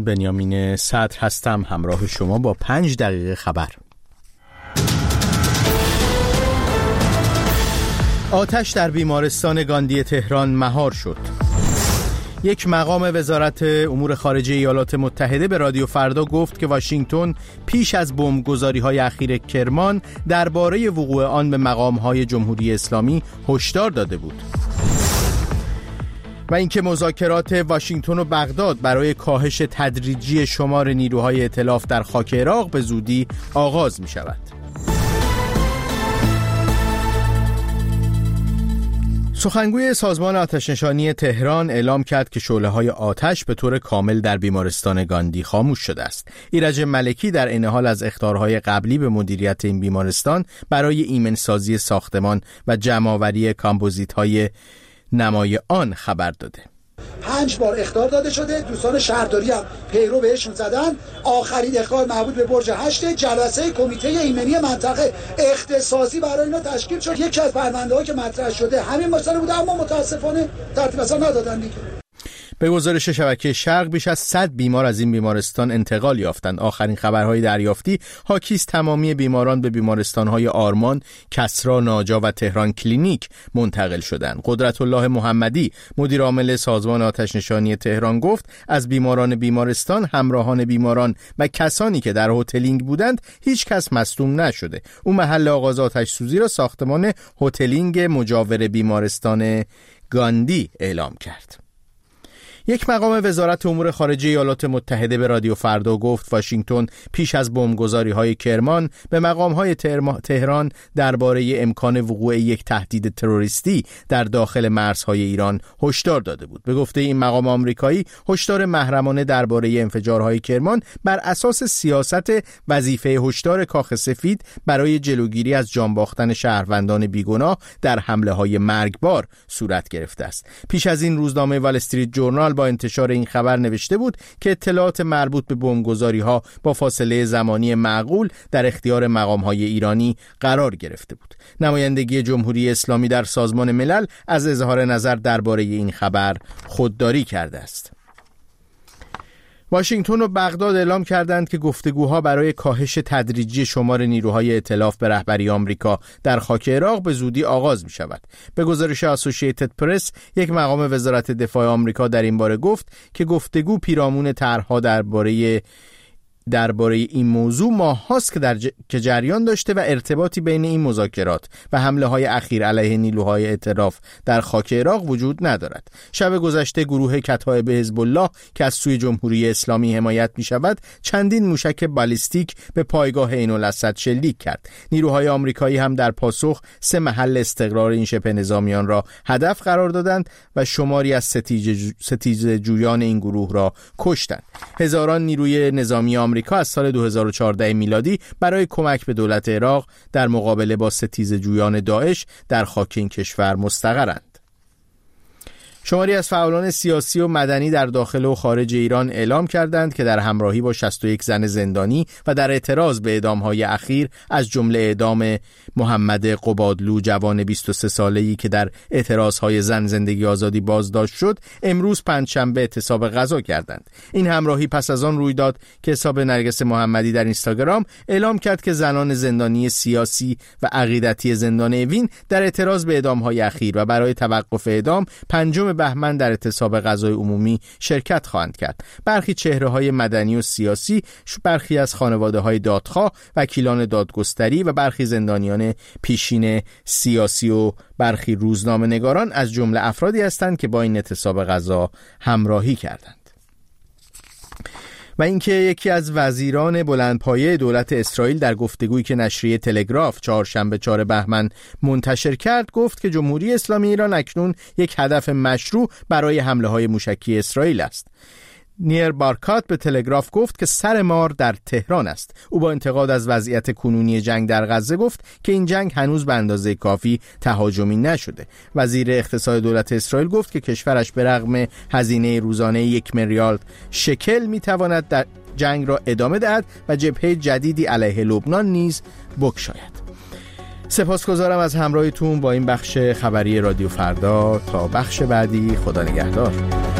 بنیامین صدر هستم، همراه شما با 5 دقیقه خبر. آتش در بیمارستان گاندی تهران مهار شد. یک مقام وزارت امور خارجه ایالات متحده به رادیو فردا گفت که واشنگتن پیش از بمبگذاری‌های اخیر کرمان درباره وقوع آن به مقام‌های جمهوری اسلامی هشدار داده بود. و اینکه مذاکرات واشنگتن و بغداد برای کاهش تدریجی شمار نیروهای ائتلاف در خاک عراق به زودی آغاز می‌شود. سخنگوی سازمان آتش‌نشانی تهران اعلام کرد که شعله‌های آتش به طور کامل در بیمارستان گاندی خاموش شده است. ایرج ملکی در این حال از اخطارهای قبلی به مدیریت این بیمارستان برای ایمن‌سازی ساختمان و جمع‌آوری کامپوزیت‌های نمای آن خبر داده. 5 بار اخطار داده شده، دوستان شهرداری هم پیرو بهشون زدن. آخرین اخطار مربوط به برج 8 جلسه کمیته ایمنی منطقه اختصاصی برای اینا تشکیل شد. یکی از پرونده‌ها که مطرح شده همین مسئله بوده، اما متاسفانه ترتیب اصلا ندادن دیگه. به گزارش شبکه شرق بیش از 100 بیمار از این بیمارستان انتقال یافتند. آخرین خبرهای دریافتی حاکی است تمامی بیماران به بیمارستان‌های آرمان، کسری، ناجا و تهران کلینیک منتقل شدند. قدرت الله محمدی مدیر عامل سازمان آتش‌نشانی تهران گفت از بیماران بیمارستان، همراهان بیماران و کسانی که در هتلینگ بودند هیچ کس مصدوم نشده. او محل آغاز آتش سوزی را ساختمان هتلینگ مجاور بیمارستان گاندی اعلام کرد. یک مقام وزارت امور خارجه ایالات متحده به رادیو فردا گفت واشنگتن پیش از بمبگذاری‌های کرمان به مقام‌های تهران درباره امکان وقوع یک تهدید تروریستی در داخل مرزهای ایران هشدار داده بود. به گفته این مقام آمریکایی، هشدار محرمانه درباره انفجارهای کرمان بر اساس سیاست وظیفه هشدار کاخ سفید برای جلوگیری از جان باختن شهروندان بیگناه در حمله‌های مرگبار صورت گرفته است. پیش از این روزنامه وال استریت ژورنال با انتشار این خبر نوشته بود که اطلاعات مربوط به بمبگذاری‌ها با فاصله زمانی معقول در اختیار مقام‌های ایرانی قرار گرفته بود. نمایندگی جمهوری اسلامی در سازمان ملل از اظهار نظر درباره این خبر خودداری کرده است. واشنگتن و بغداد اعلام کردند که گفتگوها برای کاهش تدریجی شمار نیروهای ائتلاف به رهبری آمریکا در خاک عراق به زودی آغاز می شود. به گزارش اسوسییتد پرس، یک مقام وزارت دفاع آمریکا در این باره گفت که گفتگو پیرامون طرح‌ها درباره این موضوع ماه‌هاست که جریان داشته و ارتباطی بین این مذاکرات و حمله‌های اخیر علیه نیروهای ائتلاف در خاک عراق وجود ندارد. شب گذشته گروه کتایب حزب الله که از سوی جمهوری اسلامی حمایت می‌شود چندین موشک بالیستیک به پایگاه عین الاسد شلیک کرد. نیروهای آمریکایی هم در پاسخ 3 محل استقرار این شبه نظامیان را هدف قرار دادند و شماری از ستیزه جویان این گروه را کشتند. هزاران نیروی نظامی آمریکا از سال 2014 میلادی برای کمک به دولت عراق در مقابله با ستیزه جویان داعش در خاک این کشور مستقرند. شماری از فعالان سیاسی و مدنی در داخل و خارج ایران اعلام کردند که در همراهی با 61 زن زندانی و در اعتراض به اعدام‌های اخیر از جمله اعدام محمد قبادلو جوان 23 ساله‌ای که در اعتراض‌های زن زندگی آزادی بازداشت شد، امروز پنجشنبه اعتصاب غذا کردند. این همراهی پس از آن روی داد که حساب نرگس محمدی در اینستاگرام اعلام کرد که زنان زندانی سیاسی و عقیدتی زندان اوین در اعتراض به اعدام‌های اخیر و برای توقف اعدام 5 بهمن در اعتصاب غذای عمومی شرکت خواهند کرد. برخی چهره‌های مدنی و سیاسی، برخی از خانواده‌های دادخواه، وکیلان دادگستری و برخی زندانیان پیشین سیاسی و برخی روزنامه‌نگاران از جمله افرادی هستند که با این اعتصاب غذا همراهی کردند. و اینکه یکی از وزیران بلندپایه دولت اسرائیل در گفتگویی که نشریه تلگراف چهارشنبه 4 بهمن منتشر کرد گفت که جمهوری اسلامی ایران اکنون یک هدف مشروع برای حمله‌های موشکی اسرائیل است. نیر بارکات به تلگراف گفت که سر مار در تهران است. او با انتقاد از وضعیت کنونی جنگ در غزه گفت که این جنگ هنوز به اندازه کافی تهاجمی نشده. وزیر اقتصاد دولت اسرائیل گفت که کشورش به رغم هزینه روزانه 1 میلیارد شکل میتواند در جنگ را ادامه دهد و جبهه جدیدی علیه لبنان نیز بگشاید. سپاسگزارم از همراهیتون با این بخش خبری رادیو فردا. تا بخش بعدی، خدا نگهدار.